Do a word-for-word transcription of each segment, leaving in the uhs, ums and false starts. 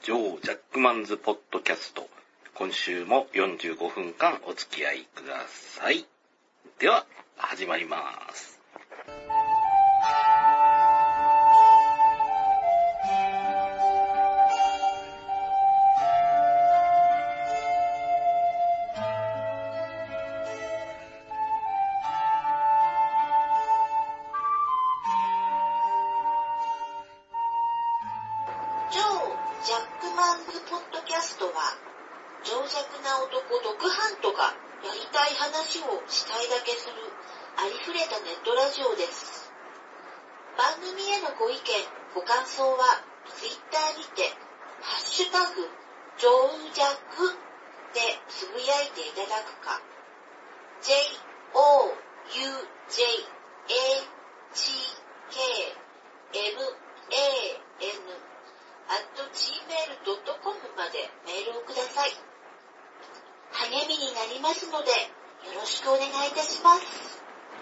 ジョー・ジャックマンズポッドキャスト。今週もよんじゅうごふんかんお付き合いください。では、始まります。 ジョー・ジャックマンズポッドキャストは、情弱な男ドクハントがやりたい話をしたいだけするありふれたネットラジオです。番組へのご意見、ご感想はツイッターにてハッシュタグジョージャックでつぶやいていただくか、 ジェイオーユージェイエージーケーエムエーエヌアットジーメールドットコム までメールをください。励みになりますのでよろしくお願いいたします。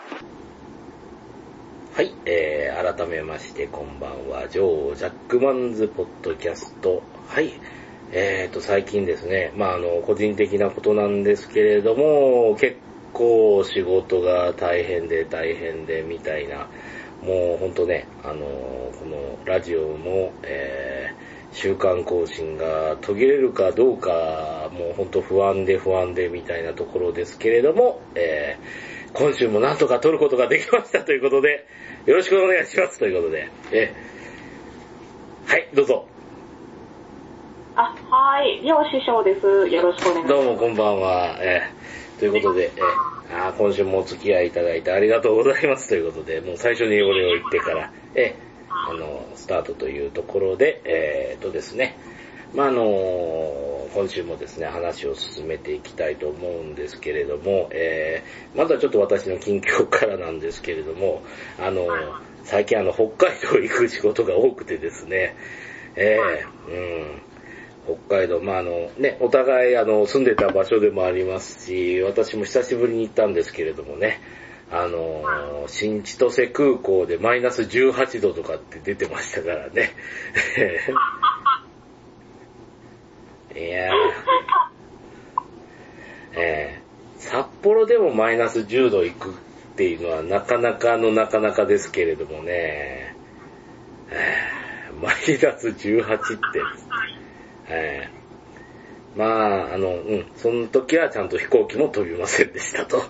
はい、えー、改めましてこんばんは。ジョー・ジャックマンズポッドキャスト。はい、えーと最近ですね、まああの個人的なことなんですけれども、結構仕事が大変で大変でみたいな、もうほんとね、あのこのラジオも、えー、週間更新が途切れるかどうか、もうほんと不安で不安でみたいなところですけれども、えー、今週もなんとか撮ることができましたということで、よろしくお願いしますということで、えー、はい、どうぞ。 あ、はい、両師匠です。よろしくお願いします。 どうもこんばんは。えー、ということで、えーあ今週もお付き合いいただいてありがとうございますということで、もう最初にお礼を言ってから、えあの、スタートというところで、えーとですね、まあ、あの、今週もですね、話を進めていきたいと思うんですけれども、えー、まずはちょっと私の近況からなんですけれども、あの、最近あの、北海道行く仕事が多くてですね、えー、うん、北海道、まあ、あのね、お互いあの住んでた場所でもありますし、私も久しぶりに行ったんですけれどもね、あの、新千歳空港でマイナスじゅうはちどとかって出てましたからね。いやー、えー、札幌でもマイナスじゅうど行くっていうのはなかなかのなかなかですけれどもね、えー、マイナスじゅうはちって、えー、まあ、あの、うん、その時はちゃんと飛行機も飛びませんでしたと。はい、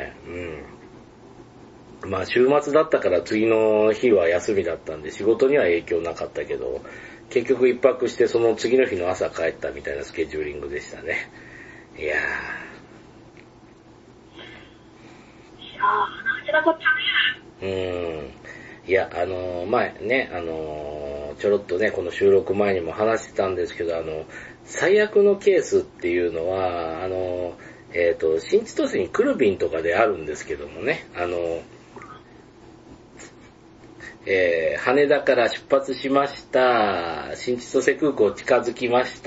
うん。まあ、週末だったから次の日は休みだったんで仕事には影響なかったけど、結局一泊してその次の日の朝帰ったみたいなスケジューリングでしたね。いやー。いやー、なかったね。うん。いや、あのー、前ね、あのー、ちょろっとね、この収録前にも話してたんですけど、あの、最悪のケースっていうのは、あの、えっと、新千歳に来る便とかであるんですけどもね、あの、えー、羽田から出発しました。新千歳空港近づきました。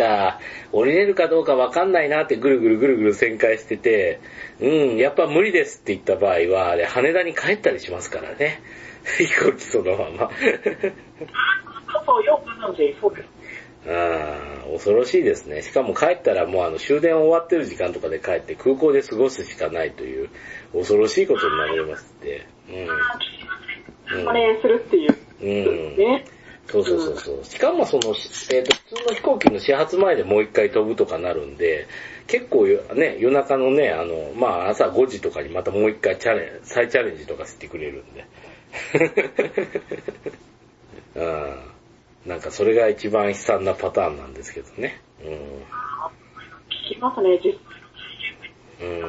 降りれるかどうかわかんないなってぐるぐるぐるぐる旋回してて、うん、やっぱ無理ですって言った場合は、あれ羽田に帰ったりしますからね。飛行機そのまま。 そう、よく飲んで、そうです。 ああ、恐ろしいですね。しかも帰ったらもうあの終電終わってる時間とかで帰って空港で過ごすしかないという恐ろしいことになりますって。うん。 ああ、聞きません。これするっていう。 うん。 ね。 そうそうそうそう。しかもその、えっ、ー、と、普通の飛行機の始発前でもう一回飛ぶとかなるんで、結構ね、夜中のね、あの、まあ朝ごじとかにまたもう一回チャレンジ、再チャレンジとかしてくれるんで。うん。なんかそれが一番悲惨なパターンなんですけどね。うん。 聞きますね、実際。うん。うん。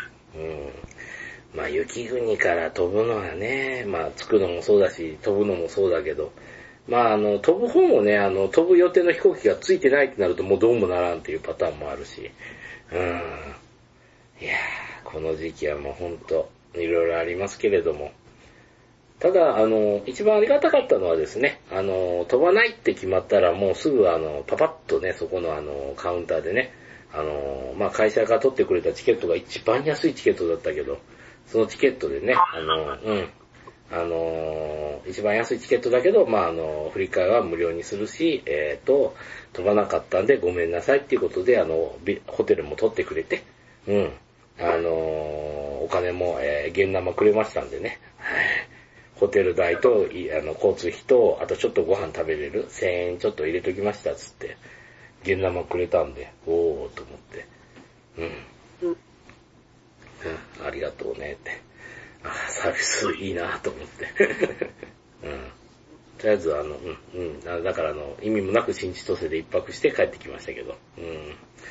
まあ雪国から飛ぶのはね、まあ着くのもそうだし、飛ぶのもそうだけど、まああの、飛ぶ方もね、あの、飛ぶ予定の飛行機がついてないってなるともうどうもならんっていうパターンもあるし。うん。いやー、この時期はもうほんと、いろいろありますけれども。ただ、あの、一番ありがたかったのはですね、あの、飛ばないって決まったらもうすぐあの、パパッとね、そこのあの、カウンターでね、あの、まあ、会社が取ってくれたチケットが一番安いチケットだったけど、そのチケットでね、あの、うん、 あのー、一番安いチケットだけど、まあ、あの、振り替えは無料にするし、えっと、飛ばなかったんでごめんなさいっていうことで、あの、ホテルも取ってくれて、うん。あのー、お金も、えー、現生くれましたんでね。はい。ホテル代と、あの、交通費と、あとちょっとご飯食べれるせんえんちょっと入れときました、つって、現生くれたんで、おーと思って。うん。うん。うん、ありがとうねって。あ、サービスいいなと思って。うん。とりあえず、あの、うん、うん。だからあの、意味もなく新千歳で一泊して帰ってきましたけど。うん。うん。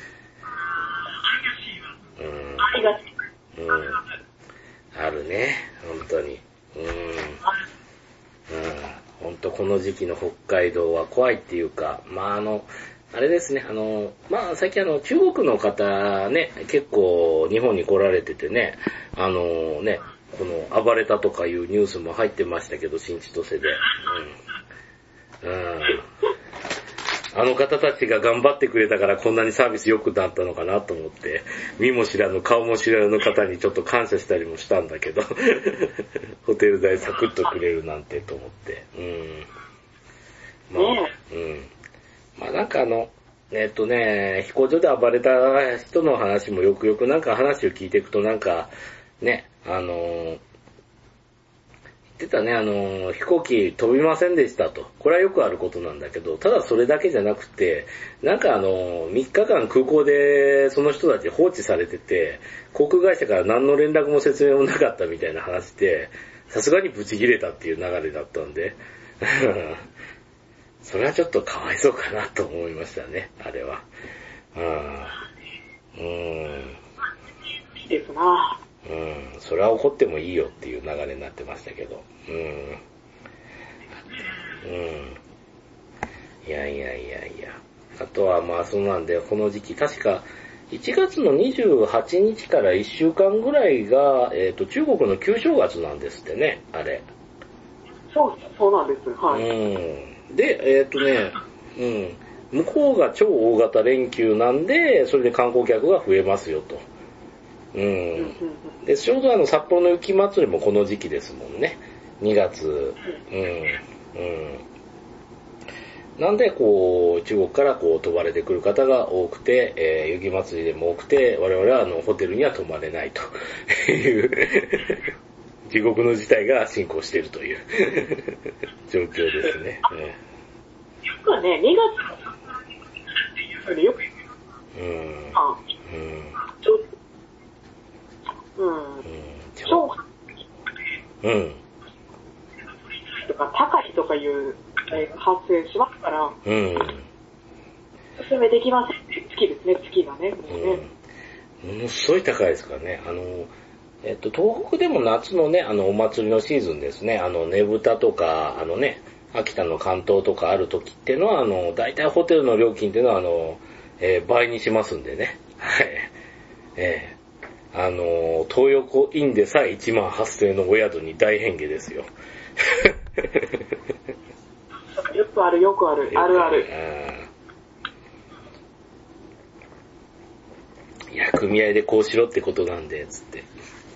うん。あるね、本当に。うん。うん。本当この時期の北海道は怖いっていうか、まああの、あれですね、あの、まあ最近あの、中国の方ね、結構日本に来られててね、あのね、この暴れたとかいうニュースも入ってましたけど、新千歳で。うん。うん。あの方たちが頑張ってくれたからこんなにサービス良くなったのかなと思って、見も知らぬ顔も知らぬ方にちょっと感謝したりもしたんだけど、ホテル代サクッとくれるなんてと思って。うん。まあ、うん。まあなんかあの、えっとね、飛行場で暴れた人の話もよくよくなんか話を聞いていくとなんか、ね、あのー、言ってたね、あのー、飛行機飛びませんでしたと。これはよくあることなんだけど、ただそれだけじゃなくて、なんかあのー、みっかかん空港でその人たち放置されてて、航空会社から何の連絡も説明もなかったみたいな話で、さすがにブチ切れたっていう流れだったんで、それはちょっとかわいそうかなと思いましたね、あれは。うん。うん。 いいですな。 うん。それは怒ってもいいよっていう流れになってましたけど。うん。うん。いやいやいやいや。あとはまあそうなんで、この時期、確かいちがつのにじゅうはちにちからいっしゅうかんぐらいが、えっと、中国の旧正月なんですってね、あれ。 そう、そうなんです。はい。 うん。で、えっとね、うん。向こうが超大型連休なんで、それで観光客が増えますよと。うん。で、ちょうどあの、札幌の雪祭りもこの時期ですもんね。にがつ。うん。うん。なんで、こう、中国からこう、飛ばれてくる方が多くて、えー、雪祭りでも多くて、我々はあの、ホテルには泊まれないという地獄の事態が進行しているという状況ですね。 よくね、にがつよりよく、 うん。 あ、うん。ちょうん。うん。超うん。 とか高いとかいう発生しますから、 うん。 おすすめできませんって月ですね、月がね。もうね。 うん。ものすごい高いですからね。あの、えっと、東北でも夏のね、あの、お祭りのシーズンですね。あの、ねぶたとか、あのね、秋田の関東とかある時っていうのは、あの、大体ホテルの料金っていうのは、あの、えー、倍にしますんでね。はい。えーあの、東横インでさえいちまんはっせんえんのお宿に大変化ですよ。 よくある、よくある、あるある。 いや、組合でこうしろってことなんで、つって。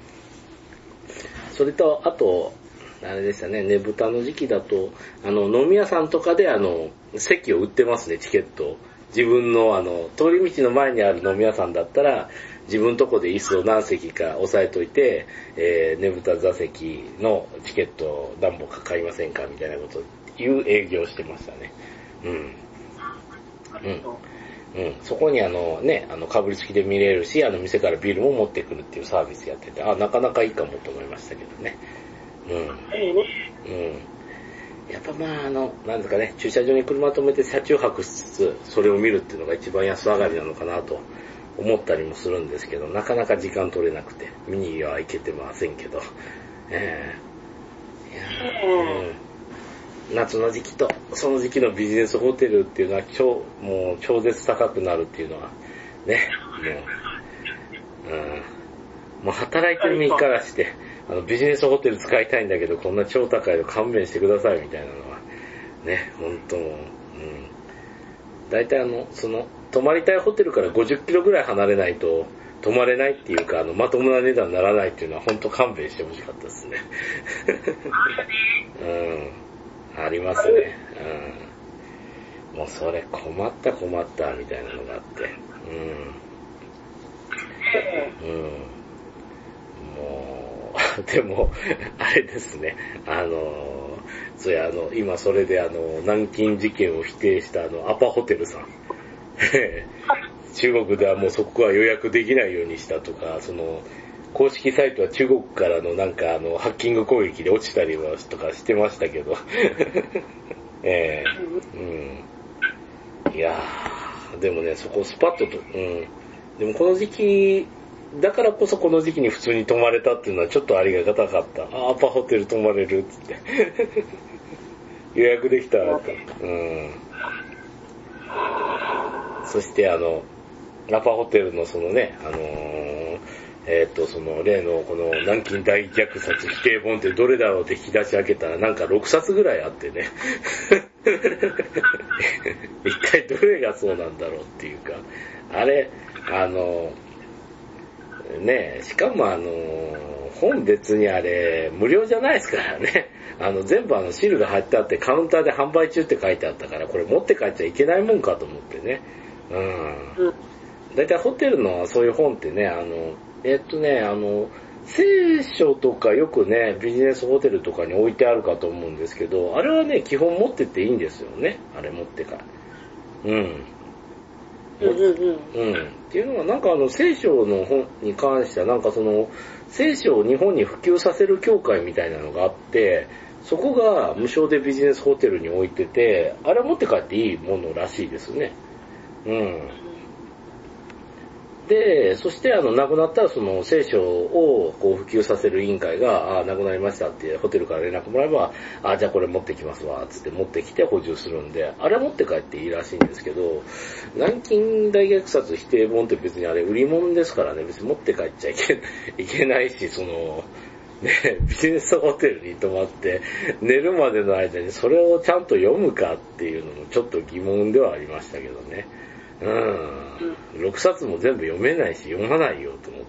それと、あと、あれでしたね、ねぶたの時期だと、あの、飲み屋さんとかで、あの、席を売ってますね、チケット。自分の、あの、通り道の前にある飲み屋さんだったら、自分とこで椅子を何席か押さえといて、えー、ねぶた座席のチケット何本か買いませんかみたいなことを言う営業してましたね。うん。うん。うん。そこにあのね、あの、かぶりつきで見れるし、あの、店からビールも持ってくるっていうサービスやってて、あ、なかなかいいかもと思いましたけどね。うん。 ええね。 うん。やっぱまああの、なんですかね、駐車場に車止めて車中泊しつつ、それを見るっていうのが一番安上がりなのかなと思ったりもするんですけど、なかなか時間取れなくて、見には行けてませんけど、えー、いやー、うん、夏の時期と、その時期のビジネスホテルっていうのは超、もう超絶高くなるっていうのは、ね、もう、うん、もう働いてる身からして、あのビジネスホテル使いたいんだけど、こんな超高いの勘弁してくださいみたいなのは、ね、ほんともう、うん。大体あの、その、 泊まりたいホテルからごじゅっキロぐらい離れないと泊まれないっていうか、あの、まともな値段にならないっていうのは本当勘弁してほしかったですね。うん。ありますね。うん。もうそれ困った困ったみたいなのがあって。うん。うん。もう、でも、あれですね。あの、そうや、あの、今それであの、南京事件を否定したあの、アパホテルさん。中国ではもうそこは予約できないようにしたとか、その、公式サイトは中国からのなんかあの、ハッキング攻撃で落ちたりはとかしてましたけど。ええうん。いやー、でもね、そこスパッとと、うん。でもこの時期、だからこそこの時期に普通に泊まれたっていうのはちょっとありがたかった。あ、アパホテル泊まれるっつって。予約できたらと。うん。そしてあの、アパホテルのそのね、あのー、えっと、その例のこの南京大虐殺否定本ってどれだろうって引き出し開けたらなんかろくさつぐらいあってね。一体どれがそうなんだろうっていうか、あれ、あの、ねえ、しかもあの、本別にあれ、無料じゃないですからね。あの、全部あの、シールが貼ってあってカウンターで販売中って書いてあったから、これ持って帰っちゃいけないもんかと思ってね。うん。だいたいホテルのそういう本ってね、あの、えっとね、あの、聖書とかよくね、ビジネスホテルとかに置いてあるかと思うんですけど、あれはね、基本持ってっていいんですよね。あれ持ってから。うん。 うんうんうん。 うん。っていうのは、なんかあの、聖書の本に関しては、なんかその、聖書を日本に普及させる協会みたいなのがあって、そこが無償でビジネスホテルに置いてて、あれは持って帰っていいものらしいですね。うん。で、そしてあの、亡くなったらその聖書をこう普及させる委員会が、あ、亡くなりましたってホテルから連絡もらえば、あ、じゃあこれ持ってきますわ、つって持ってきて補充するんで、あれは持って帰っていいらしいんですけど、南京大虐殺否定本って別にあれ売り物ですからね、別に持って帰っちゃいけ、いけないし、その、ね、ビジネスホテルに泊まって寝るまでの間にそれをちゃんと読むかっていうのもちょっと疑問ではありましたけどね。うん。ろくさつも全部読めないし読まないよと思って。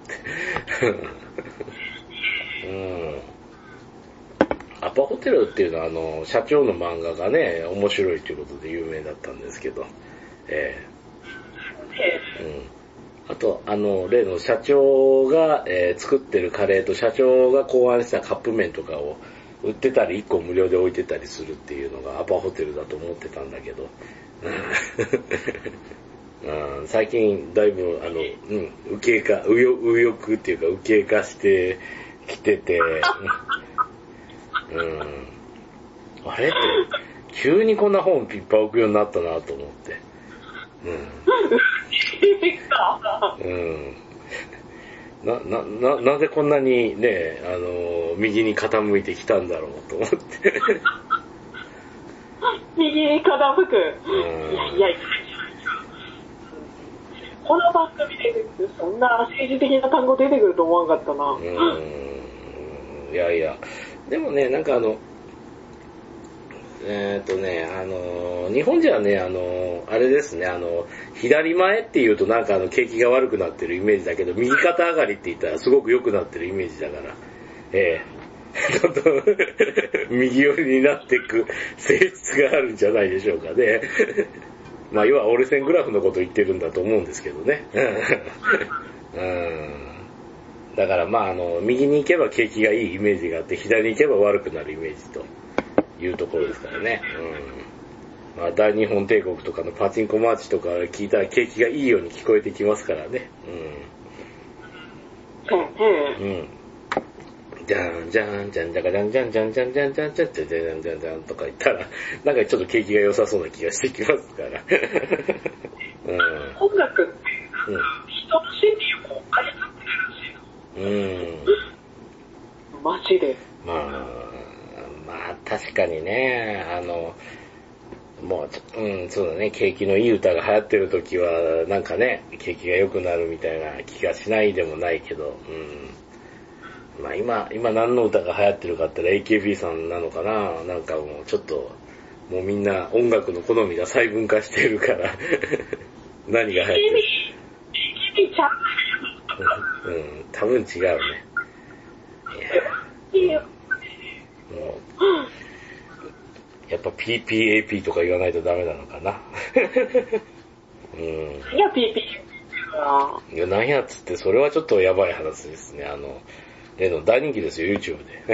うん。アパホテルっていうのはあの、社長の漫画がね、面白いということで有名だったんですけど。ええー。うん。あと、あの、例の社長が、えー、作ってるカレーと社長が考案したカップ麺とかを売ってたり、いっこ無料で置いてたりするっていうのがアパホテルだと思ってたんだけど。うん、最近だいぶあの、うん、右傾化、右翼、右翼っていうか右傾化してきてて、うん、あれって急にこんな本ピッパ置くようになったなと思って、うん、うん、ななななぜこんなにねあの右に傾いてきたんだろうと思って右に傾く、うん、いやいやいやこの番組でそんな政治的な単語出てくると思わなかったな。うーん。いやいや。でもね、なんかあの、えーっとね、あの、日本じゃね、あの、あれですね、あの、左前って言うとなんかあの、景気が悪くなってるイメージだけど、右肩上がりって言ったらすごく良くなってるイメージだから、ええー、ちょっと、右寄りになっていく性質があるんじゃないでしょうかね。まあ、要は折れ線グラフのことを言ってるんだと思うんですけどね。うん。だからまあ、あの、右に行けば景気がいいイメージがあって、左に行けば悪くなるイメージというところですからね。うん。まあ、大日本帝国とかのパチンコマーチとか聞いたら景気がいいように聞こえてきますからね。うん。うん。じゃんじゃんじゃんじゃかじゃんじゃんじゃんじゃんじゃんじゃんじゃんじゃんじゃんじゃんじゃんとか言ったら、なんかちょっと景気が良さそうな気がしてきますから。 うん、音楽って、うん、人の心理をこう操ってるらしいの。うん。マジで。 まあ、まあ確かにね、あの、もう、うん、そうだね、景気のいい歌が流行ってる時は、なんかね、景気が良くなるみたいな気がしないでもないけど、うん。まあ今、今何の歌が流行ってるかって言ったら エーケービー さんなのかな。なんかもうちょっと、もうみんな音楽の好みが細分化してるから、 何が入ってる？ ビーケービー ちゃう。うん、多分違うね。いや、うん、もうやっぱ ピーピーエーピー とか言わないとダメなのかな。うん。 いや、ピーピーエーピー は。 いや、なんやっつって、それはちょっとやばい話ですね。あの、例の大人気ですよ、YouTube で。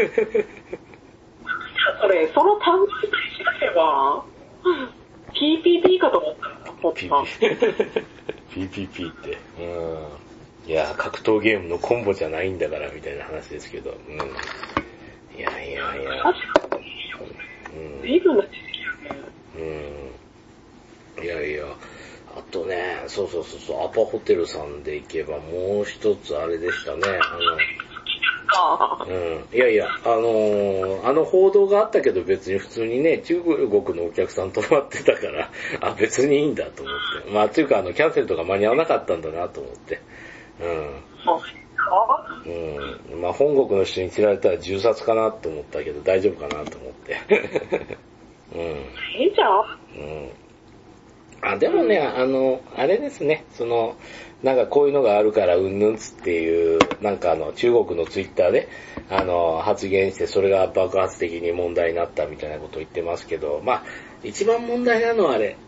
それ、その単語自体知られば、ピーピーピー かと思ったら、ほんと。ピーピーピー って。うん。いや、格闘ゲームのコンボじゃないんだから、みたいな話ですけど。うん。いやいやいや。 確かに。うん。随分な知識やね。 うん。いやいや。あとね、そうそうそうそう、アパホテルさんで行けばもう一つあれでしたね。あの、うん。いやいや、あのー、あの報道があったけど別に普通にね、中国のお客さん泊まってたから、あ、別にいいんだと思って。まあ、っていうかあの、キャンセルとか間に合わなかったんだなと思って。うん。うん。まあ、本国の人に知られたら銃殺かなと思ったけど、大丈夫かなと思って。うん。 いいじゃん。 うん。あ、でもね、あの、あれですね、その、なんかこういうのがあるからうんぬんつっていう、なんかあの、中国のツイッターで、あの、発言して、それが爆発的に問題になったみたいなことを言ってますけど、まあ、一番問題なのはあれ、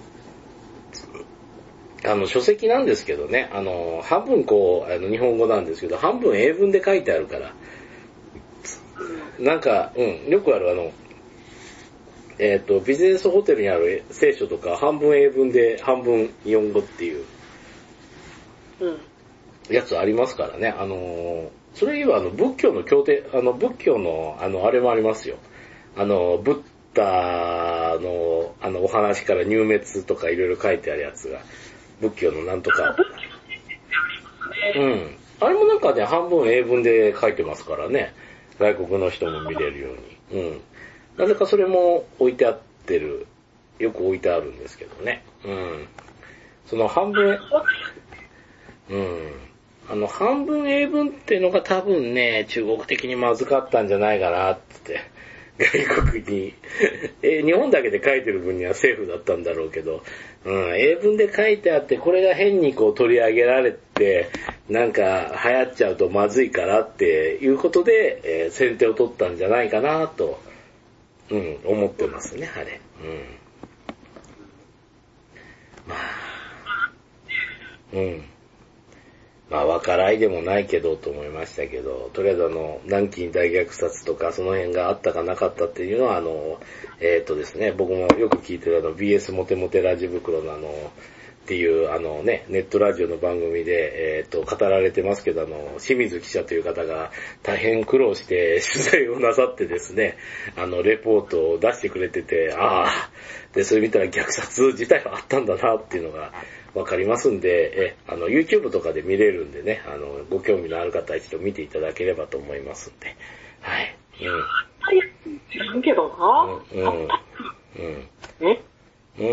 あの、書籍なんですけどね、あの、半分こう、あの、日本語なんですけど、半分英文で書いてあるから、なんか、うん、よくあるあの、えっと、ビジネスホテルにある聖書とか、半分英文で半分日本語っていう、やつありますからね。あのー、それ以外はあの、仏教の経典、あの、仏教の、あの、あれもありますよ。あの、ブッダの、あの、お話から入滅とかいろいろ書いてあるやつが、仏教のなんとか。うん。あれもなんかね、半分英文で書いてますからね。外国の人も見れるように。うん。なぜかそれも置いてあってる、よく置いてあるんですけどね。うん。その半分、うん。あの、半分英文っていうのが多分ね、中国的にまずかったんじゃないかなって、外国に。え、日本だけで書いてる分にはセーフだったんだろうけど、うん、英文で書いてあって、これが変にこう取り上げられて、なんか流行っちゃうとまずいからっていうことで、えー、先手を取ったんじゃないかなと、うん、思ってますね、あれ。うん。まあ、うん。まあ、わからいでもないけどと思いましたけど、とりあえずあの、南京大虐殺とかその辺があったかなかったっていうのは、あの、えっとですね、僕もよく聞いてるあの、ビーエス モテモテラジ袋のあの、っていうあのね、ネットラジオの番組で、えっと、語られてますけど、あの、清水記者という方が大変苦労して取材をなさってですね、あの、レポートを出してくれてて、ああ、で、それ見たら虐殺自体はあったんだなっていうのが、わかりますんで、え、あの、YouTube とかで見れるんでね、あの、ご興味のある方は一度見ていただければと思いますんで。はい。うん。 知らんけどな。 うん。うん。うん。 えうん。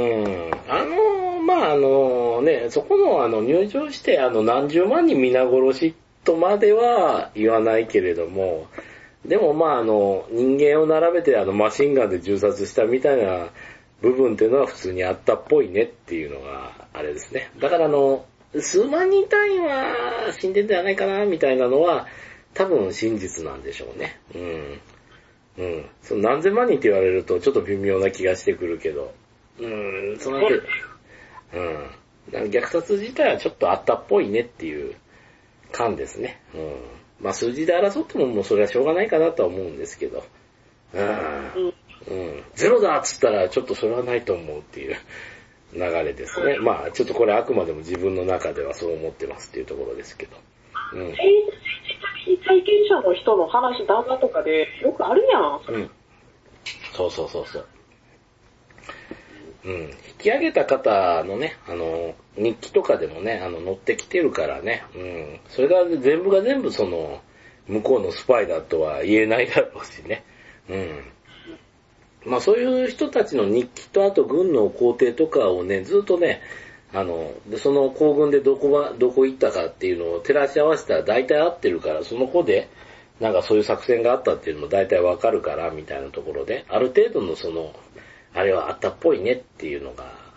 あの、まあ、あの、ね、そこの、あの、入場して、あの、何十万人皆殺しとまでは言わないけれども、でも、まあ、あの、人間を並べて、あの、マシンガンで銃殺したみたいな部分っていうのは普通にあったっぽいねっていうのが、あれですね。だからあの、数万人単位は死んでんじゃないかな、みたいなのは、多分真実なんでしょうね。うん。うん。その何千万人って言われるとちょっと微妙な気がしてくるけど。うん、その後、うん。虐殺自体はちょっとあったっぽいねっていう感ですね。うん。まあ数字で争ってももうそれはしょうがないかなとは思うんですけど。うん。うん。ゼロだっつったらちょっとそれはないと思うっていう流れですね。まあちょっとこれあくまでも自分の中ではそう思ってますっていうところですけど。うん。 政治的体験者の人の話、談話とかでよくあるやん。 うん。そうそうそうそう。うん。引き上げた方のね、あの、日記とかでもね、あの、載ってきてるからね。うん。それが全部が全部その、向こうのスパイだとは言えないだろうしね。うん。まあそういう人たちの日記とあと軍の工程とかをね、ずっとね、あの、でその行軍でどこは、どこ行ったかっていうのを照らし合わせたら大体合ってるから、その子で、なんかそういう作戦があったっていうのも大体わかるから、みたいなところで、ある程度のその、あれはあったっぽいねっていうのが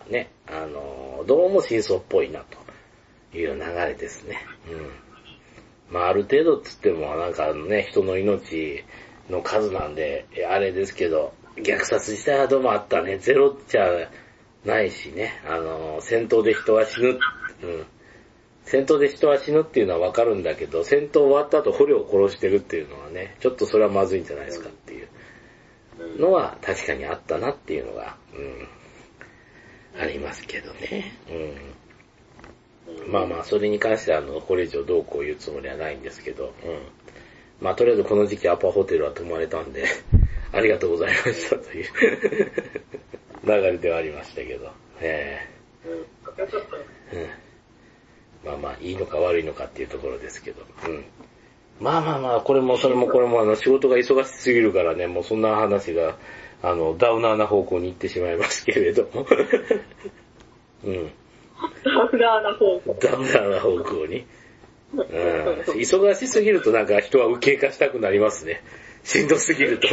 ね、あの、どうも真相っぽいなという流れですね。うん。まあある程度つってもなんかね、人の命の数なんで、あれですけど、虐殺自体はどうもあったね。ゼロっちゃないしね、あの、戦闘で人は死ぬ、うん。戦闘で人は死ぬっていうのはわかるんだけど、戦闘終わった後捕虜を殺してるっていうのはね、ちょっとそれはまずいんじゃないですかっていうのは確かにあったなっていうのが、うん、ありますけどね。うん。まあまあ、それに関しては、あの、これ以上どうこう言うつもりはないんですけど、うん。まあ、とりあえずこの時期アパホテルは泊まれたんで、ありがとうございましたという流れではありましたけど、えーうんまあまあ、いいのか悪いのかっていうところですけど。うん。まあまあまあ、これもそれもこれもあの、仕事が忙しすぎるからね、もうそんな話が、あの、ダウナーな方向に行ってしまいますけれども。うん。 ダウナーな方向。 ダウナーな方向に。うん。忙しすぎるとなんか人は右傾化したくなりますね。しんどすぎると。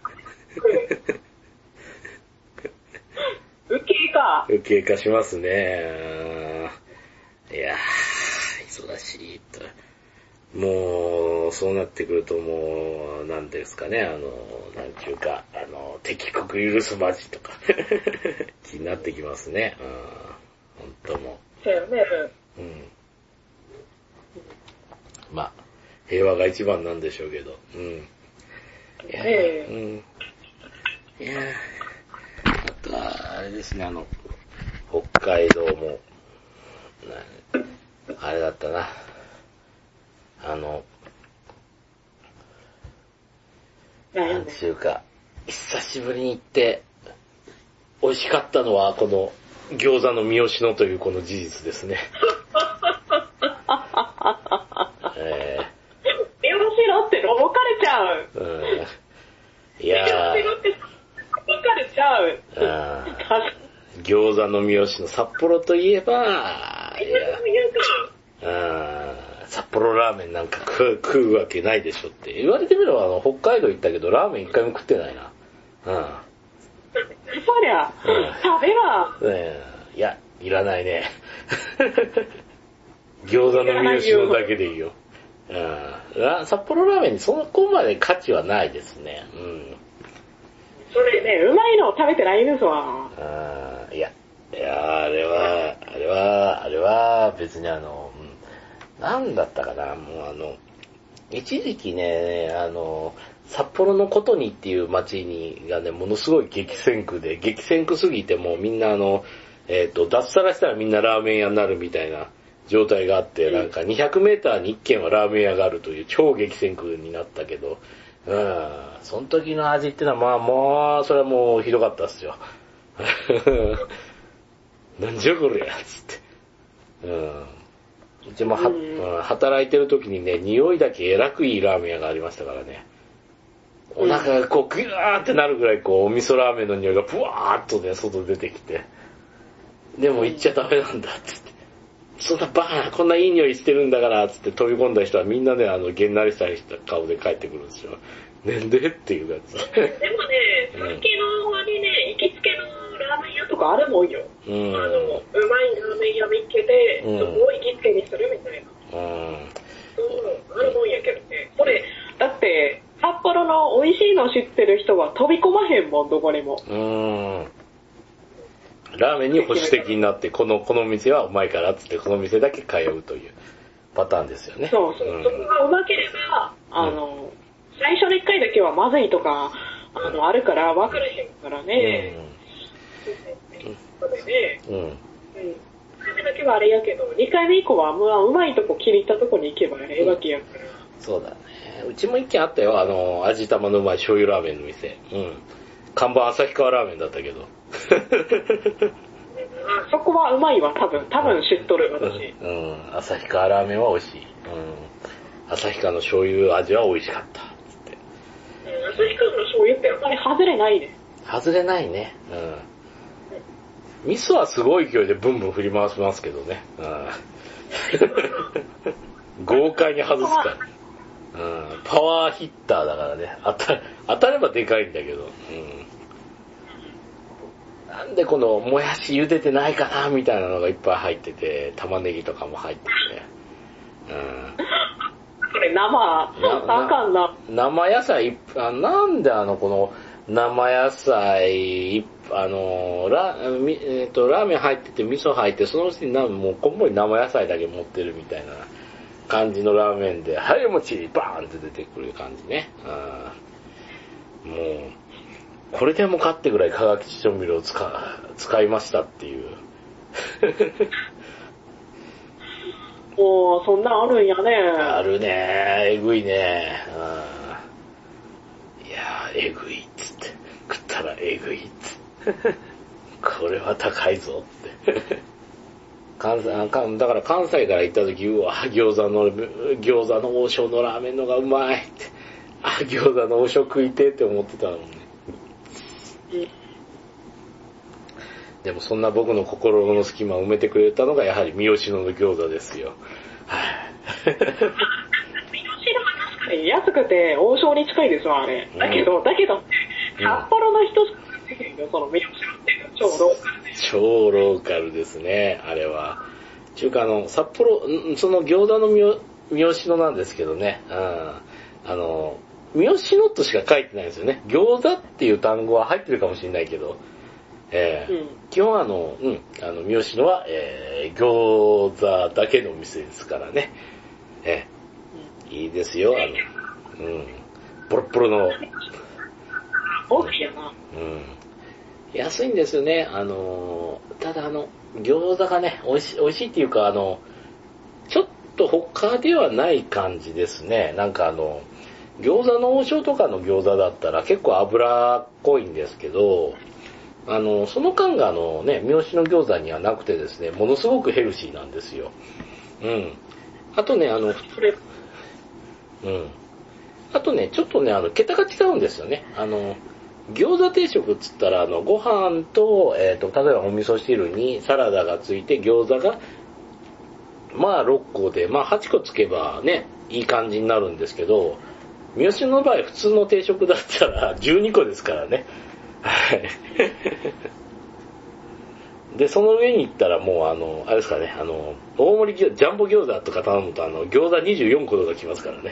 右傾化。 右傾化しますね。いやー、忙しいと。もう、そうなってくるともう、なんですかね、あの、なんちゅうか、あの、敵国許すまじとか、気になってきますね。うん、本当もう。 そうよね。 うん。まあ、平和が一番なんでしょうけど。うん。いやー、うん。いやー、あとは、あれですね、あの、北海道も、あれだったな。あの、なんちゅうか、久しぶりに行って、美味しかったのは、この、餃子の三好野というこの事実ですね。えー、 三好野ってロボカルちゃう。 うん。いやー。 三好野ってロボカルちゃう。 うん。餃子の三好野、札幌といえば、いや、うん。札幌ラーメンなんか食う、食うわけないでしょって言われてみれば、あの、北海道行ったけどラーメン一回も食ってないな。うん。 そりゃ、うん、食べは。 うん。いや、いらないね。餃子の三好のだけでいいよ。うん。札幌ラーメンにそこまで価値はないですね。うん。 それね、うまいのを食べてないんですわ。 うん。いや、いや、あれは、あれは、あれは別にあの、うん、なんだったかな、もうあの、一時期ね、あの、札幌のことにっていう街にがね、ものすごい激戦区で、激戦区すぎてもうみんなあの、えっと、脱サラしたらみんなラーメン屋になるみたいな状態があって、なんかにひゃくメーターにいっけんはラーメン屋があるという超激戦区になったけど、うん、その時の味ってのはまあもう、それはもうひどかったっすよ。なんじゃこれや、つって。うん。うちもは、うん、働いてる時にね、匂いだけえらくいいラーメン屋がありましたからね。お腹がこうグワーってなるぐらいこうお味噌ラーメンの匂いがブワーっとね外出てきて、でも行っちゃダメなんだっつって、そんなバーンこんないい匂いしてるんだからっつって飛び込んだ人はみんなねあのげんなりした顔で帰ってくるんですよ。なんでっていうやつ。 でもね、最近の割にね行きつけのラーメン屋とかあるもんよ。うん、あのうまいラーメン屋見つけて、うん、そこを行きつけにするみたいな。うん。そうあるもんやけどね。これだって。札幌の美味しいの知ってる人は飛び込まへんもん、どこにも。 うーん。ラーメンに保守的になって、この、この店はうまいからっつって、この店だけ通うというパターンですよね。 そうそう。うん、そこがうまければ、あの、うん、最初の一回だけはまずいとか、あの、あるから分からへんからね。うん。そうでね。うん。うん。それだけはあれやけど、二回目以降は、まあ、うまいとこ切り入ったとこに行けばええわけやから。 そうだね。うちも一軒あったよ、あの、味玉のうまい醤油ラーメンの店。うん。看板旭川ラーメンだったけど。 そこはうまいわ、多分。多分知っとる、私。 うん。うん、旭川ラーメンは美味しい。うん。旭川の醤油味は美味しかった。つって。 うん、旭川の醤油ってあんまり外れないね。 外れないね。うん。味噌はすごい勢いでブンブン振り回しますけどね。うん。豪快に外すから。うん、パワーヒッターだからね。当た、当たればでかいんだけど。うん、 なんでこのもやし茹でてないかなみたいなのがいっぱい入ってて、玉ねぎとかも入ってて、うん。 これ生、あかんな。 生野菜、あなんであのこの生野菜、あのラ,、えー、とラーメン入ってて味噌入ってそのうちにもうこんもり生野菜だけ持ってるみたいな感じのラーメンで、はいもちバーンって出てくる感じね。うん、もうこれでもかってぐらい化学調味料を 使, 使いましたっていう。 おー、そんなんあるんやね。 あるね、えぐいね。うん、いやー、えぐいっつって。食ったらえぐいっつって。これは高いぞって。関西だから関西から行った時、うわ、餃子の、餃子の王将のラーメンのがうまいって。あ、餃子の王将食いてって思ってたもんね。でもそんな僕の心の隙間を埋めてくれたのがやはり三好野の餃子ですよ。はい。 三好野は確かに安くて王将に近いですわ、あれ。だけど、うん、だけど、札幌の人しかできないよ、その三好野っていうのは超ローカルで。 超ローカルですね、あれは。中華の札幌、その餃子の三好野なんですけどね、うん、あの、三好野としか書いてないんですよね。餃子っていう単語は入ってるかもしれないけど、えーうん、基本あの、うん、あの、三好野は、えー、餃子だけの店ですからね。えーうん、いいですよ、あの、うん、ボロッボロの。 大きいやな。 うん。安いんですよね、あの、ただあの、餃子がね、美味しい、美味しいっていうか、あの、ちょっと他ではない感じですね。なんかあの、餃子の王将とかの餃子だったら結構脂っこいんですけど、あの、その感があのね、三好の餃子にはなくてですね、ものすごくヘルシーなんですよ。うん。あとね、あの、うん。あとね、ちょっとね、あの、桁が違うんですよね。あの、餃子定食っつったら、あの、ご飯と、えっと、例えばお味噌汁にサラダがついて、餃子が、まあろっこで、まあはっこつけばね、いい感じになるんですけど、三好の場合普通の定食だったらじゅうにこですからね。はい。で、その上に行ったらもうあの、あれですかね、あの、大盛りジャンボ餃子とか頼むとあの、餃子にじゅうよんことか来ますからね。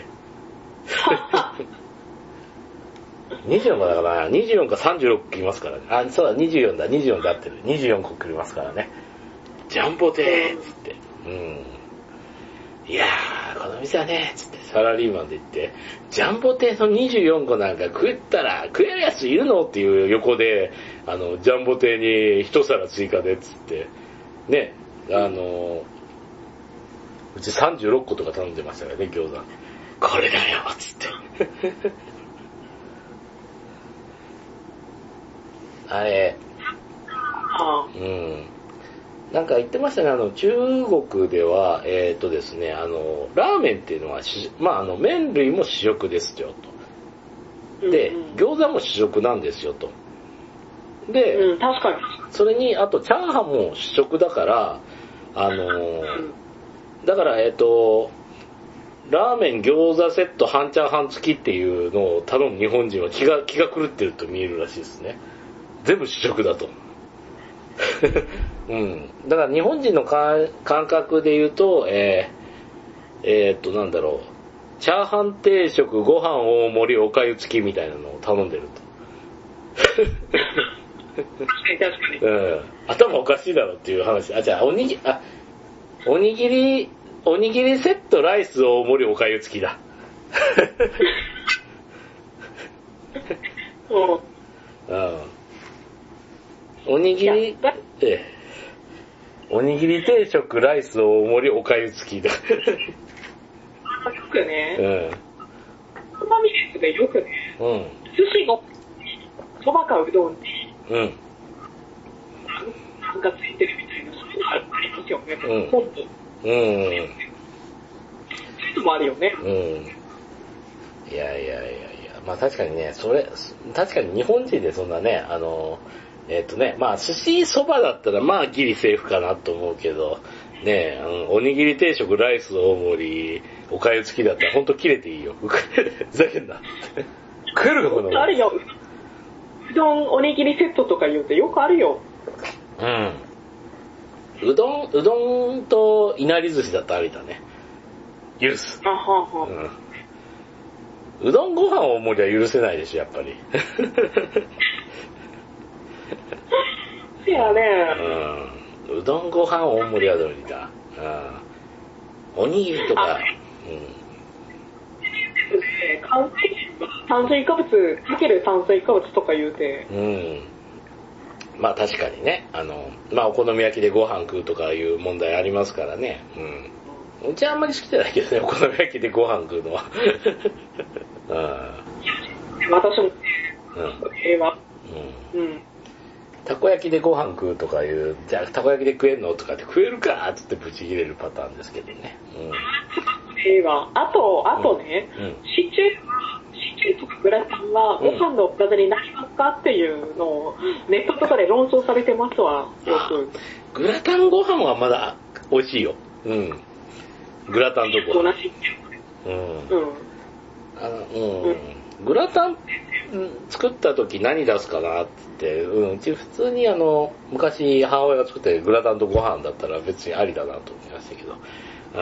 にじゅうよんこだから、にじゅうよんかさんじゅうろっこ来ますからね。あ、そうだ、にじゅうよんだ、にじゅうよんで合ってる。にじゅうよんこ来ますからね。ジャンボでーっつって。うん。いやー、この店はね、つってサラリーマンで行って、ジャンボ亭のにじゅうよんこなんか食ったら食えるやついるのっていう横で、あの、ジャンボ亭に一皿追加で、つって、ね、あの、うちさんじゅうろっことか頼んでましたからね、餃子。これだよ、つって。あれ、うん。なんか言ってましたね、あの、中国では、えっとですね、あの、ラーメンっていうのは、まあ、あの、麺類も主食ですよ、と。で、うんうん、餃子も主食なんですよ、と。で、 うん、確かに。 それに、あと、チャーハンも主食だから、あのー、だから、えっと、ラーメン、餃子セット、半チャーハン付きっていうのを頼む日本人は気が、気が狂ってると見えるらしいですね。全部主食だと。うん。だから日本人の感覚で言うと、えー、えー、っと、なんだろう。チャーハン定食、ご飯大盛り、おかゆ付きみたいなのを頼んでると。 確かに確かに。 うん。頭おかしいだろっていう話。あ、じゃあ、おにぎり、あ、おにぎり、おにぎりセット、ライス大盛り、おかゆ付きだ。うん。おにぎり、ええ、おにぎり定食、ライス大盛り、おかゆ付きだ。よくね。 うん。 つまみですね、よくね。うん。寿司の、そばかうどんに、うん。なんかついてるみたいな、そういうのありますよね。うん。本当。うん。そういうのもあるよね。 うん。いやいやいやいや、まあ確かにね、それ、確かに日本人でそんなね、あの、えっとね、まあ寿司そばだったらまあギリセーフかなと思うけど、ねえ、うん、おにぎり定食、ライス大盛り、おかゆ付きだったらほんと切れていいよ。ふざけんな。食えるかこんなもん。 あるよ。うどんおにぎりセットとか言うてよくあるよ。 うん。うどん、うどんといなり寿司だとありだね。許す。 あはは。 うん。うどんご飯大盛りは許せないでしょ、やっぱり。 せやね。 うん。うどんご飯大盛りは無理だ。うん。おにぎりとか、うん。 炭水化物かける炭水化物とか言うて。 うん。まあ確かにね、あの、まあお好み焼きでご飯食うとかいう問題ありますからね。うん。うちはあんまり好きじゃないけどね、お好み焼きでご飯食うのは。うん。 私も、 うん。 平和。 うん。うん。たこ焼きでご飯食うとかいう、じゃあたこ焼きで食えんのとかって食えるかつってブチ切れるパターンですけどね。うん。 平和。あと、あとね、うんうん、シチュー、シチューとかグラタンはご飯のおかずになりますかっていうのをネットとかで論争されてますわ、よく。 グラタンご飯はまだ美味しいよ。うん。グラタンとご飯。うん。うん。あの、うん。うん、グラタン作った時何出すかなって言って、うん、うち普通にあの、昔母親が作ってグラタンとご飯だったら別にありだなと思いましたけど。うん。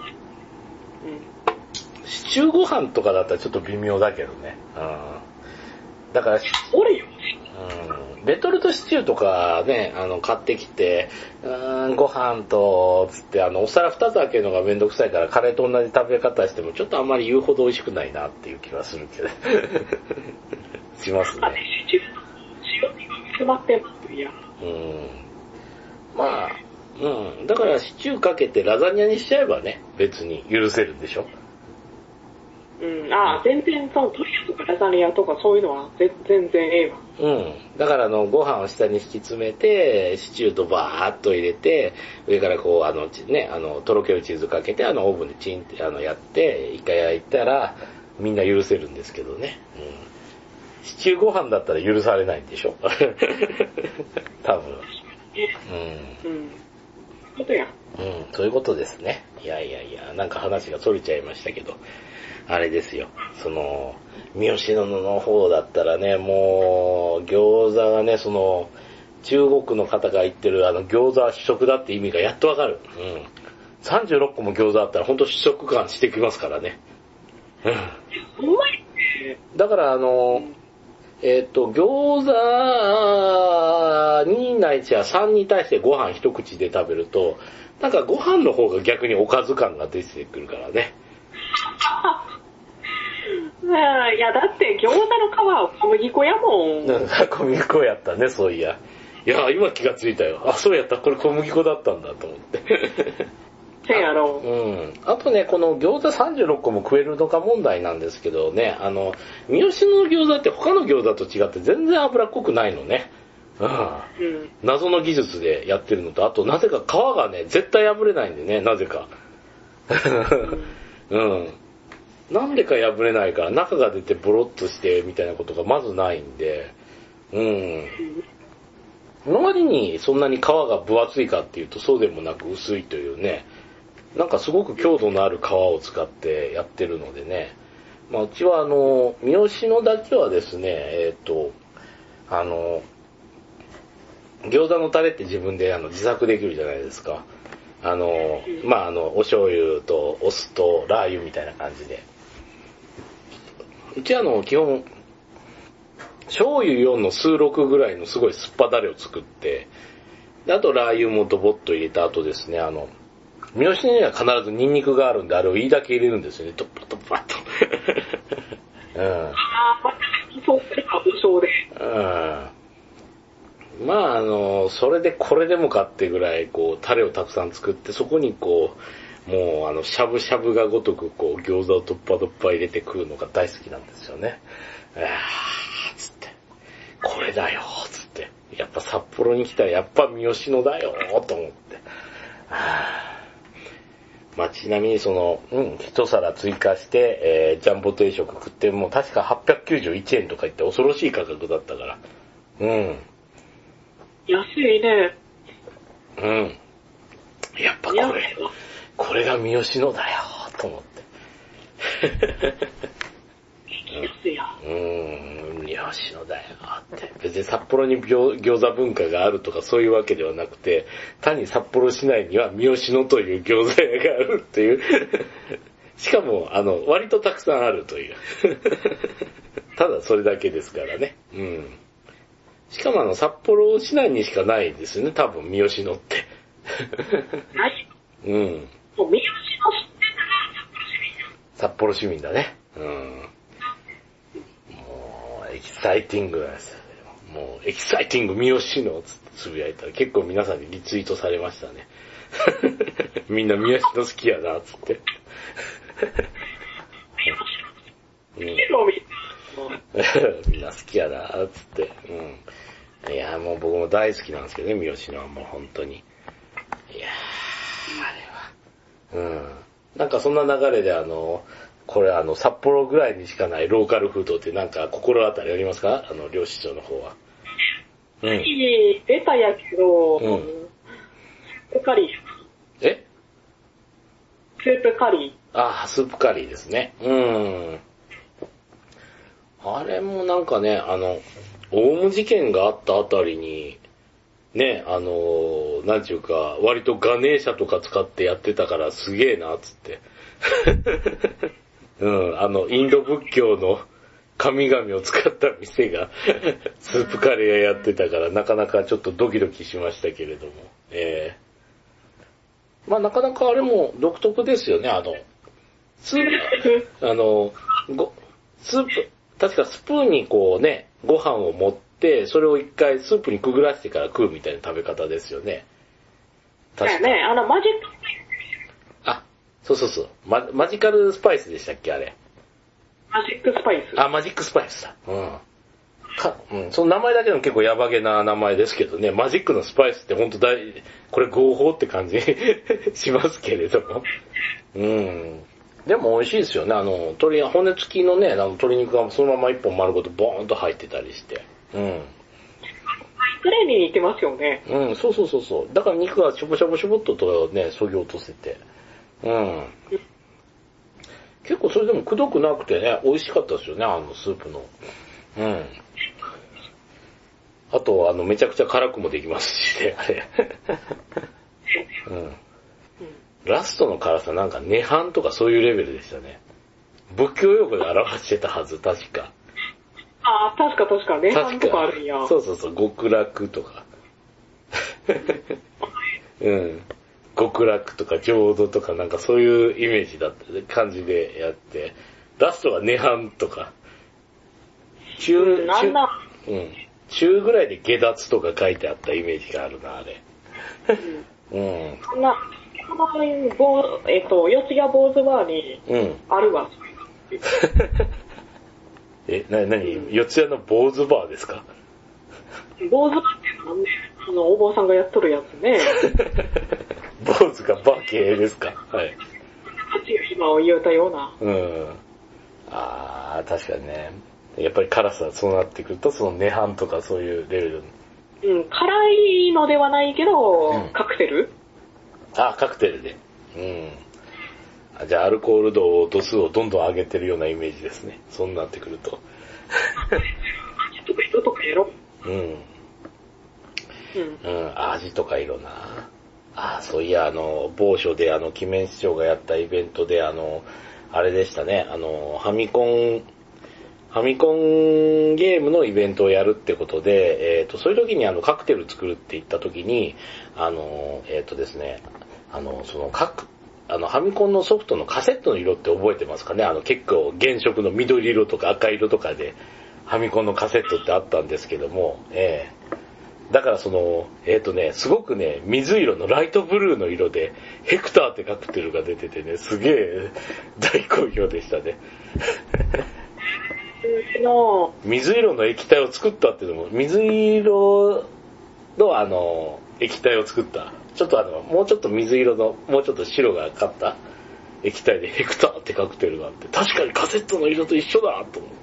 シチューご飯とかだったらちょっと微妙だけどね。うん。だから、 俺よ。 うん。レトルトシチューとかね、あの、買ってきて、うーん、ご飯と、つって、あの、お皿二つ開けるのがめんどくさいから、カレーと同じ食べ方しても、ちょっとあんまり言うほど美味しくないなっていう気はするけど。しますね。 シチュー、塩に詰まってますよ。 うん。まあ、うん。だからシチューかけてラザニアにしちゃえばね、別に許せるんでしょ。 うん、ああ、全然そのトリアとかラザニアとかそういうのは全然ええわ。 うん。だからあの、ご飯を下に引き詰めて、シチューとバーっと入れて、上からこう、あの、ね、あの、とろけるチーズかけて、あの、オーブンでチンって、あの、やって、一回焼いたら、みんな許せるんですけどね。うん。シチューご飯だったら許されないんでしょ多分。 うん。うん。そういうことや。 うん、そういうことですね。いやいやいや、なんか話が逸れちゃいましたけど。あれですよ、その、三好野の方だったらね、もう、餃子がね、その、中国の方が言ってるあの餃子は主食だって意味がやっとわかる。うん。さんじゅうろっこも餃子あったらほんと主食感してきますからね。うん。だからあの、えっと、餃子にないしはさんに対してご飯一口で食べると、なんかご飯の方が逆におかず感が出てくるからね。 いや、だって餃子の皮は小麦粉やもん。 なんか小麦粉やったね、そういや。いや、今気がついたよ。あ、そうやった、これ小麦粉だったんだと思って。 せやろ。 うん。あとね、この餃子さんじゅうろっこも食えるのか問題なんですけどね、あの、三好の餃子って他の餃子と違って全然脂っこくないのね。うん。うん、謎の技術でやってるのと、あとなぜか皮がね、絶対破れないんでね、なぜか。うん。なんでか破れないから中が出てボロッとしてみたいなことがまずないんで、うん。の割にそんなに皮が分厚いかっていうとそうでもなく薄いというね、なんかすごく強度のある皮を使ってやってるのでね、まあうちはあの、三好のだけはですね、えっと、あの、餃子のタレって自分であの自作できるじゃないですか。あの、まああの、お醤油とお酢とラー油みたいな感じで。うちはあの、基本、醤油よんの数ろくぐらいのすごい酸っぱだれを作って、であとラー油もドボッと入れた後ですね、あの、三好には必ずニンニクがあるんで、あれをいいだけ入れるんですよね、ドッパドッパッと。うん。ああ、また、そうするか、無償で。 うん。まああの、それでこれでもかってぐらい、こう、タレをたくさん作って、そこにこう、もうあの、しゃぶしゃぶがごとくこう、餃子をドッパドッパ入れて食うのが大好きなんですよね。あー、つって。これだよ、つって。やっぱ札幌に来たらやっぱ三好のだよ、と思って。はぁ、まあ、ちなみにその、うん、一皿追加して、えー、ジャンボ定食食っても確かはっぴゃくきゅうじゅういちえんとか言って恐ろしい価格だったから。うん。 安いね。 うん。やっぱこれ、これが三好のだよ、と思って。 うーん、三好だよって。別に札幌に餃子文化があるとかそういうわけではなくて、単に札幌市内には三好という餃子屋があるっていう。しかも、あの、割とたくさんあるという。ただそれだけですからね。うん。しかもあの、札幌市内にしかないんですよね、多分三好のって。 ない。 うん。もう三好の知ってたら札幌市民だね。うん。もう、エキサイティングなんですよ。もう、エキサイティング三好のつってつぶやいたら結構皆さんにリツイートされましたね。みんな三好の好きやな、つって。うん、みんな好きやな、つって。うん。いや、もう僕も大好きなんですけどね、三好のはもう本当に。いやー、あれは。うん。なんかそんな流れであの、これあの、札幌ぐらいにしかないローカルフードってなんか心当たりありますか？あの、漁師長の方は。 うん。出たやけど、うん。スープカリー。 え？ スープカリー。 ああ、スープカリーですね。うん。あれもなんかね、あの、オウム事件があったあたりに、ね、あの、なんちゅうか、割とガネーシャとか使ってやってたからすげえな、つって。うん、あの、インド仏教の神々を使った店が、スープカレー屋やってたから、なかなかちょっとドキドキしましたけれども。えー、まあなかなかあれも独特ですよね、あの、スープ、あの、ご、スープ、確かスプーンにこうね、ご飯を持って、それを一回スープにくぐらせてから食うみたいな食べ方ですよね。 確かに。ね、あの、マジックスパイス。あ、そうそうそう。マ、マジカルスパイスでしたっけ、あれ。 マジックスパイス。 あ、マジックスパイスだ。うん。か、うん。その名前だけでも結構ヤバげな名前ですけどね、マジックのスパイスってほんと大、これ合法って感じしますけれども。うん。でも美味しいですよね。あの、鶏、骨付きのね、あの鶏肉がそのまま一本丸ごとボーンと入ってたりして。うん。 トレーに似てますよね。 うん、そうそうそうそう。だから肉がしょぼしょぼしょぼっととね、そぎ落とせて。うん。結構それでもくどくなくてね、美味しかったですよね、あのスープの。うん。あと、あの、めちゃくちゃ辛くもできますしね、あれ。うん。ラストの辛さなんか涅槃とかそういうレベルでしたね。仏教用語で表してたはず、確か。 ああ、確か確か、涅槃とかあるんや。 そうそうそう、極楽とか。うん。極楽とか浄土とかなんかそういうイメージだった感じでやって、ラストは涅槃とか。中、 うん、なんだ中、うん。中ぐらいで下脱とか書いてあったイメージがあるな、あれ。うん。 そんな、えっと、四谷坊主バーに、あるわ。 うん、え、な、なに、四谷の坊主バーですか？ 坊主バーっていうのはね、あの、お坊さんがやっとるやつね。 坊主がバー系ですか？はい。 八が今を言うたような。 うん。あー、確かにね。やっぱり辛さ、そうなってくると、その涅槃とかそういうレベル。 うん、辛いのではないけど、うん、カクテル？ あ、カクテルで。うん。あ、じゃあアルコール度、度数をどんどん上げてるようなイメージですね。そうなってくると。 味とか色とかやろ。 うん。うん。うん、味とか色な。あ、そういや、あの、某所であの、鬼面市長がやったイベントで、あの、あれでしたね、あの、ファミコン、ファミコンゲームのイベントをやるってことで、えっと、そういう時にあの、カクテル作るって言った時に、あの、えっとですね、あの、その、各、あの、ファミコンのソフトのカセットの色って覚えてますかね？あの、結構原色の緑色とか赤色とかで、ファミコンのカセットってあったんですけども、ええー。だからその、えっとね、すごくね、水色のライトブルーの色で、ヘクターってカクテルが出ててね、すげえ大好評でしたね。水色の液体を作ったっていうのも、水色のあの、液体を作った。ちょっとあの、もうちょっと水色の、もうちょっと白がかった液体でヘクターってカクテルがあって、確かにカセットの色と一緒だと思って。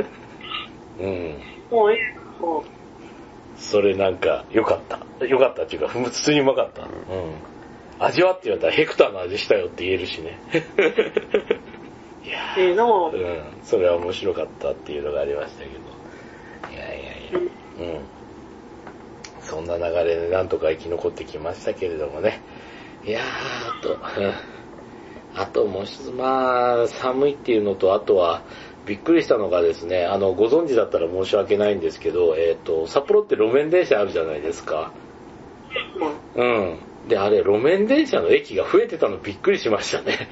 うん。 もういいもうそれなんか、良かった。良かったっていうか、普通にうまかった。うん。味はって言われたらヘクターの味したよって言えるしね。 いやー、えー、のうん、それは面白かったっていうのがありましたけど。いやいやいや、うん。うん、そんな流れでなんとか生き残ってきましたけれどもね。いやー、あと、うん、あともう一つ、まあ、寒いっていうのと、あとは、びっくりしたのがですね、あの、ご存知だったら申し訳ないんですけど、えっと、札幌って路面電車あるじゃないですか。うん。で、あれ、路面電車の駅が増えてたのびっくりしましたね。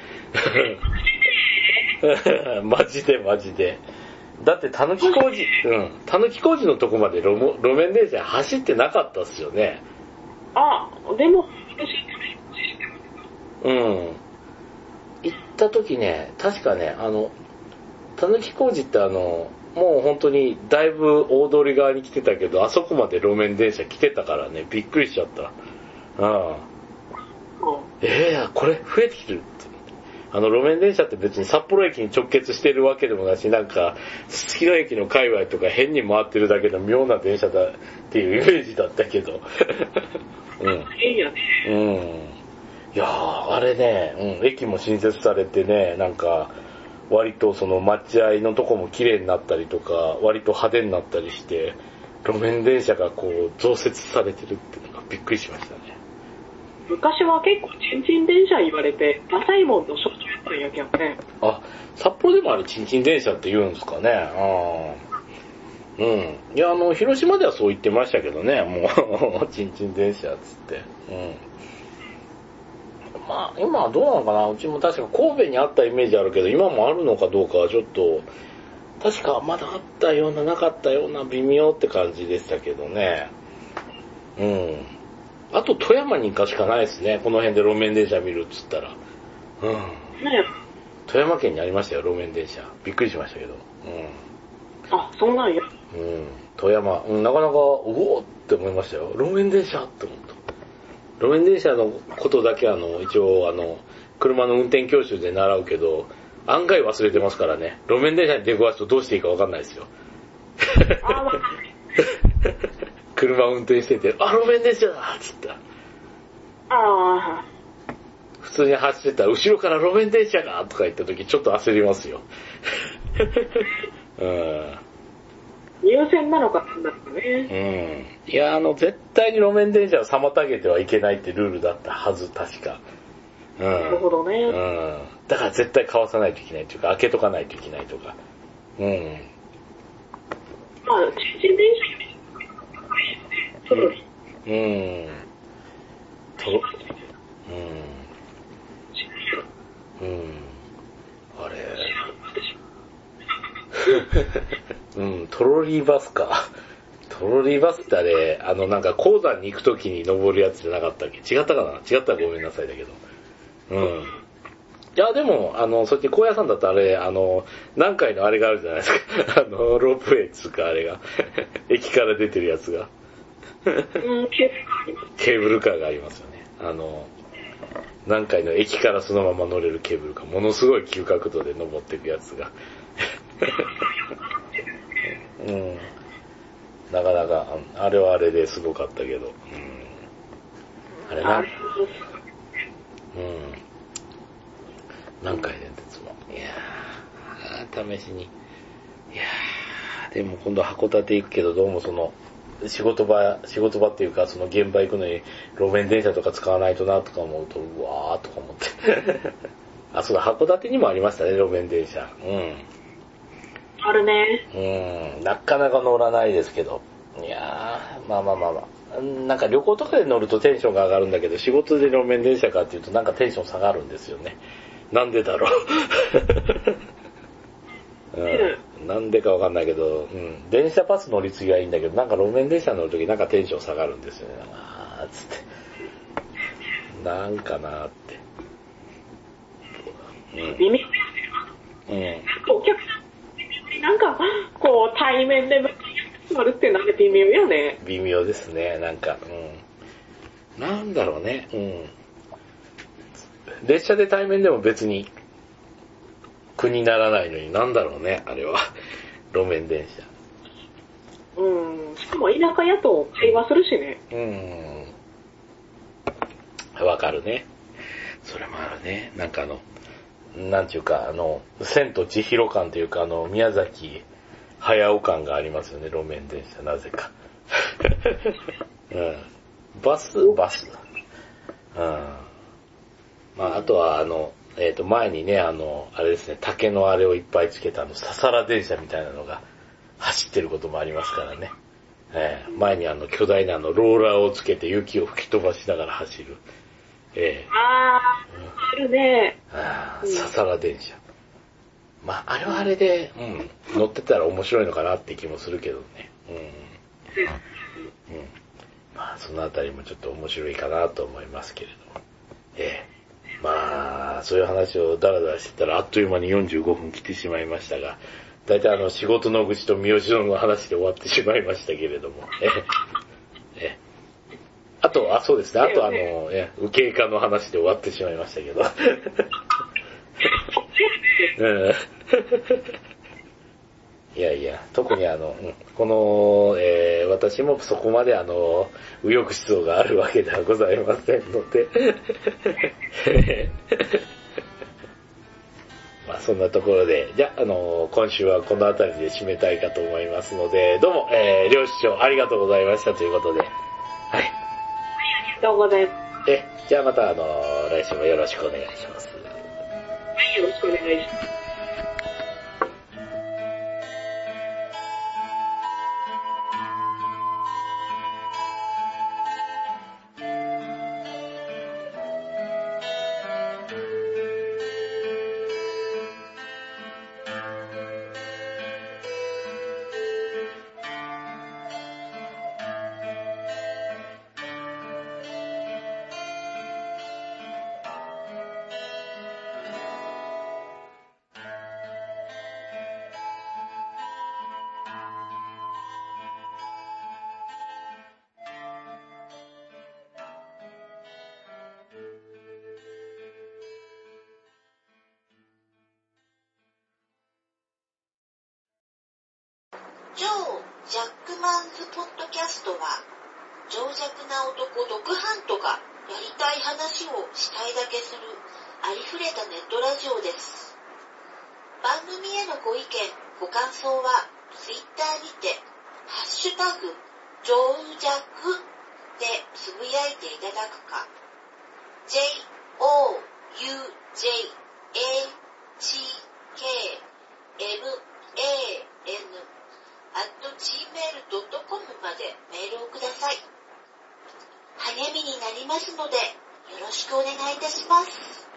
マジでマジで。だって、たぬき工事、うん。たぬき工事のとこまで路路面電車走ってなかったっすよね。 あ、でも、 うん。行った時ね、確かね、あの、たぬき工事ってあの、もう本当にだいぶ大通り側に来てたけど、あそこまで路面電車来てたからね、びっくりしちゃった。ああ。ええー、これ増えてきてるって。あの路面電車って別に札幌駅に直結してるわけでもないし、なんか、すすきの駅の界隈とか変に回ってるだけの妙な電車だっていうイメージだったけど。うん。 いいよね。 うん。いやー、あれね、うん、駅も新設されてね、なんか、割とその待合のとこも綺麗になったりとか、割と派手になったりして、路面電車がこう増設されてるっていうのがびっくりしましたね。 昔は結構チンチン電車言われて、ダサいもんの象徴やったんやけどね。 あ、札幌でもあれチンチン電車って言うんですかね。あうん。いや、あの、広島ではそう言ってましたけどね、もう、チンチン電車っつって。うん。まあ、今はどうなのかな、うちも確か神戸にあったイメージあるけど、今もあるのかどうかはちょっと、確かまだあったような、なかったような微妙って感じでしたけどね。うん。あと富山に行かしかないですね、この辺で路面電車見るっつったら。うん。 ね、 富山県にありましたよ、路面電車。びっくりしましたけど。 うん。あ、そうなんや。 うん。富山、うん、なかなか、おおって思いましたよ。路面電車って思った。路面電車のことだけあの、一応あの、車の運転教習で習うけど、案外忘れてますからね。路面電車に出くわすとどうしていいかわかんないですよ。 あ、まあ、 車運転してて、あ、路面電車だっつった。 ああ。 普通に走ってたら、後ろから路面電車がとか言った時ちょっと焦りますよ。うん。 優先なのかなんだろうね。 うん。いや、あの、絶対に路面電車を妨げてはいけないってルールだったはず、確か。うん。 なるほどね。 うん。だから絶対かわさないといけないというか、開けとかないといけないとか。うん。 まあ、チンチン電車より高いよね。トロリー。うん。トロ、うん。うん。あれ。うん、トロリーバスか。トロリーバスってあれ、あのなんか鉱山に行くときに登るやつじゃなかったっけ？違ったかな？違ったらごめんなさいだけど。うん。いや、でも、あの、そっち高野山だとあれ、あの、何回のあれがあるじゃないですか。あの、ロープウェイっつうかあれが。駅から出てるやつが。 うん、ケーブルカーあります。 ケーブルカーがありますよね。あの、何回の駅からそのまま乗れるケーブルカー。ものすごい急角度で登っていくやつが。うん。なかなか、あれはあれですごかったけど。うん、あれな。うん。何回電鉄も。いやー、試しに。いやー、でも今度函館行くけど、どうもその、仕事場、仕事場っていうか、その現場行くのに路面電車とか使わないとなとか思うと、うわーとか思って。あ、そうだ、函館にもありましたね、路面電車。うん。 あるね。 うん、なかなか乗らないですけど。いやー、まあまあまあまあ。なんか旅行とかで乗るとテンションが上がるんだけど、仕事で路面電車かっていうとなんかテンション下がるんですよね。なんでだろう。うん、なんでかわかんないけど、うん、電車パス乗り継ぎはいいんだけど、なんか路面電車乗るときなんかテンション下がるんですよね。あーつって。なんかなーって。 うん、微妙ですよ。うん。なんかお客さん、なんか、こう、対面で向かい合るってなんか微妙よね。 微妙ですね、なんか、うん。なんだろうね、うん。列車で対面でも別に苦にならないのになんだろうね、あれは。路面電車。うん。しかも田舎やと会話するしね。 うん。わかるね。それもあるね。なんかあの、 なんていうか、あの、千と千尋感というか、あの、宮崎駿感がありますよね、路面電車、なぜか。うん、バス、バス。うん。まあ、あとは、あの、えっと、前にね、あの、あれですね、竹のあれをいっぱいつけたあの、ササラ電車みたいなのが走ってることもありますからね。えー、前にあの、巨大なあの、ローラーをつけて雪を吹き飛ばしながら走る。えー、 あー、あるね。 あー、ササラ電車。まあ、あれはあれで、うん、乗ってたら面白いのかなって気もするけどね。うん。うん。まあ、そのあたりもちょっと面白いかなと思いますけれども。ええ。まあ、そういう話をダラダラしてたらあっという間によんじゅうごふん来てしまいましたが、だいたいあの、仕事の愚痴と三好殿の話で終わってしまいましたけれども。ええ。ええ。あと、あ、そうですね。あとあの、ええ、右傾化の話で終わってしまいましたけど。うんいやいや、特にあの、この、えー、私もそこまであの、右翼思想があるわけではございませんので、まあそんなところで、じゃあ、あの、今週はこの辺りで締めたいかと思いますので、どうも、えー、両師匠ありがとうございましたということで、はい。 ありがとうございます。 え、じゃあまたあの、来週もよろしくお願いします。 はい、よろしくお願いします。 超ジャックマンズポッドキャストは、情弱な男ドクハントがやりたい話をしたいだけするありふれたネットラジオです。番組へのご意見、ご感想はツイッターにてハッシュタグジョウジャクでつぶやいていただくか、 ジェイオーユージェイエージーケーエムエーエヌアットジーメールドットコム までメールをください。励みになりますのでよろしくお願いいたします。